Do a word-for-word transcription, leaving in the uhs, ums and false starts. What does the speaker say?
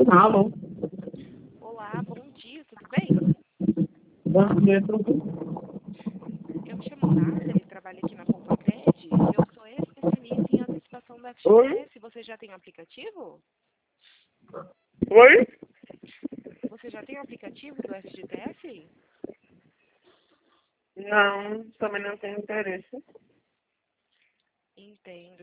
Alô? Olá, bom dia, tudo bem? Bom dia, tudo? Eu me chamo Nathalie, trabalho aqui na Compacred e eu sou especialista em antecipação do Oi? F G T S. Você já tem um aplicativo? Oi? Você já tem um aplicativo do F G T S? Não, também não tenho interesse. Entendo.